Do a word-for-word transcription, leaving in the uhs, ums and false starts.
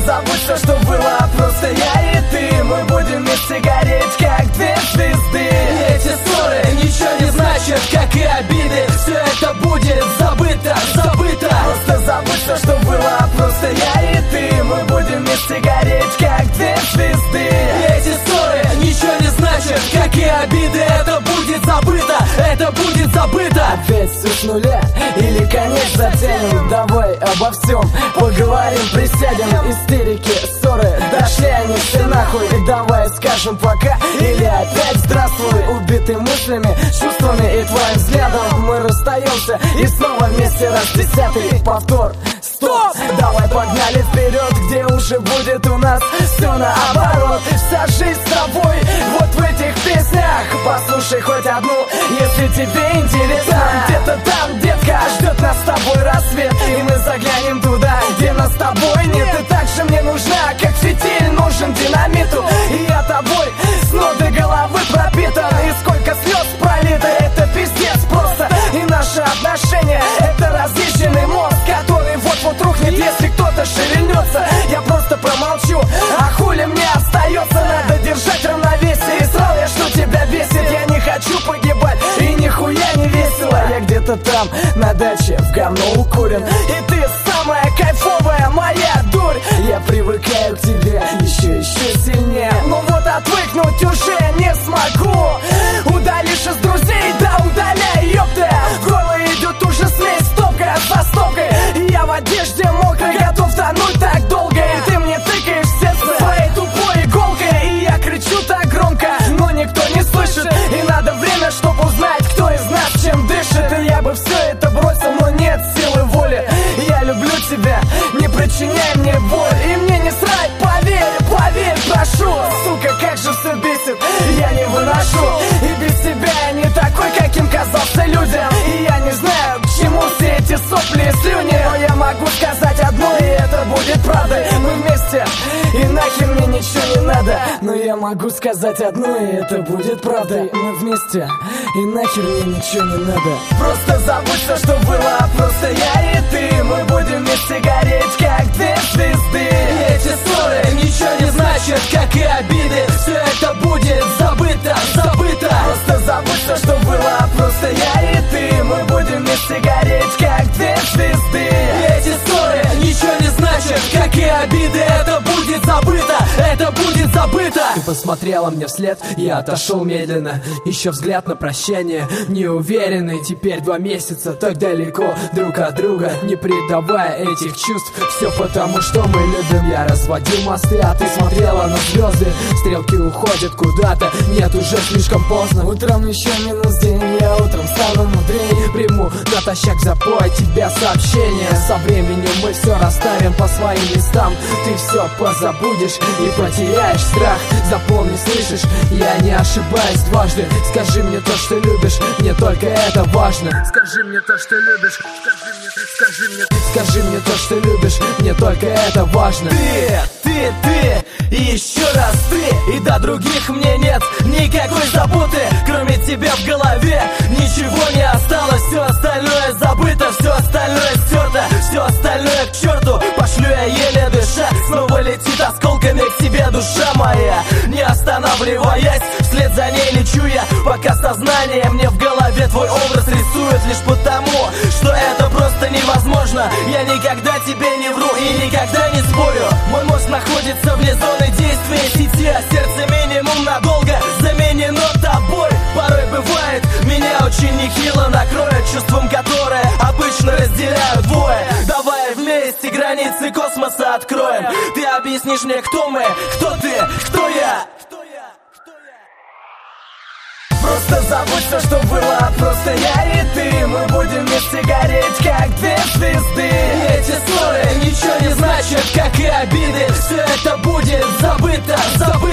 забудь все, что было, просто я и ты. Мы будем вместе гореть, как две звезды. Эти ссоры ничего не значат, как и обиды. Все это будет забыто, забыто. Просто забудь все, что было, просто я и ты. Мы будем вместе гореть, как две звезды. Эти ссоры ничего не значат, как и обиды. Это будет забыто, это будет забыто. Опять все с нуля или конец затянем? Давай обо всем поговорим, присядем. Истерики, ссоры, дошли они все нахуй. И давай скажем пока или опять здравствуй. Убиты мыслями, чувствами и твоим взглядом мы расстаемся и снова вместе раз десятый повтор. Стоп! Давай погнали вперед, где уже будет у нас все наоборот. Вся жизнь с тобой вот в этих песнях. Послушай хоть одну, если тебе интересно. Где-то там, детка, ждет нас с тобой рассвет. И мы заглянем туда, где нас с тобой нет. Ты так же мне нужна, как фитиль нужен динамиту. И я тобой с ног до головы пропитан. И сколько слез пролито, это пиздец просто. И наши отношения — это разъезженный мост, который вот-вот рухнет, если кто-то шевельнется. Я просто промолчу, а хули мне остается? Надо держать равновесие. И срал я, что тебя бесит. Я не хочу погибать, и нихуя не весело. Я где-то там, на даче, в говно укурен. И ты самая кайфовая моя дурь. Я привыкаю к тебе еще, еще сильнее. Но вот отвыкнуть уже не смогу. Удалишь из друзей, да удаляй, ёпта. В горло идет уже смесь, стопка за стопкой. И я в одежде мокрой, готов тонуть так долго. И ты мне тыкаешь в сердце своей тупой иголкой. И я кричу так громко, но никто не слышит. И надо время, чтобы узнать, кто из нас чем дышит. И я бы все это бросил, но нет силы воли. Я люблю тебя, не причиняй мне боль. И мне не срать, поверь, поверь, прошу. Сука, как же все бесит, я не выношу. И без тебя я не такой, каким казался людям. И я не знаю, к чему все эти сопли и слюни. Но я могу сказать одно, и это будет правдой. Мы вместе, и нахер мне ничего не надо. Но я могу сказать одно, и это будет правдой. Мы вместе, и нахер мне ничего не надо. Просто забудь все, что было, просто я и ты. Мы будем вместе гореть, как две звезды. Эти ссоры ничего не значат, как и обиды. Все это будет забыто, забыто. Просто забудь все, что было, просто я и ты. Мы будем вместе гореть, как две звезды. Эти ссоры ничего не значат, как и обиды. Это будет забыто, это будет забыто. Ты посмотрела мне вслед, я отошел медленно. Еще взгляд на прощание, неуверенный. Теперь два месяца так далеко друг от друга, не предавая этих чувств. Все потому, что мы любим. Я разводил мосты, а ты смотрела на звезды. Стрелки уходят куда-то, нет, уже слишком поздно. Утром еще минус день, я утром стану мудрее. Приму натощак запой тебя сообщение. Со временем мы все расставим по своим местам. Ты все позабудешь и потеряешь страх. Запомни, слышишь, я не ошибаюсь дважды. Скажи мне то, что любишь, мне только это важно. Скажи мне то, что любишь, скажи мне, скажи мне, скажи мне то, что любишь, мне только это важно. Ты, ты, ты, и еще раз ты. И до других мне нет никакой заботы, кроме тебя в голове. Ничего не осталось, все остальное забыто. Все остальное стерто, все остальное к черту. Пошлю я еле дыша, снова летит осколками к тебе душа моя. Не останавливаясь, вслед за ней лечу я, пока сознание мне в голове твой образ рисует. Лишь потому, что это просто невозможно. Я никогда тебе не вру и никогда не спорю. Мой мозг находится вне зоны действия сети, а сердце минимум надолго заменено тобой. Порой бывает, меня очень нехило накроет чувством, которое обычно разделяют двое. Давай вместе границы космоса откроем. Ты объяснишь мне, кто мы, кто ты, кто я. Просто забудь все, что было, просто я и ты. Мы будем вместе гореть, как две звезды. Эти ссоры ничего не значат, как и обиды. Все это будет забыто, забыто.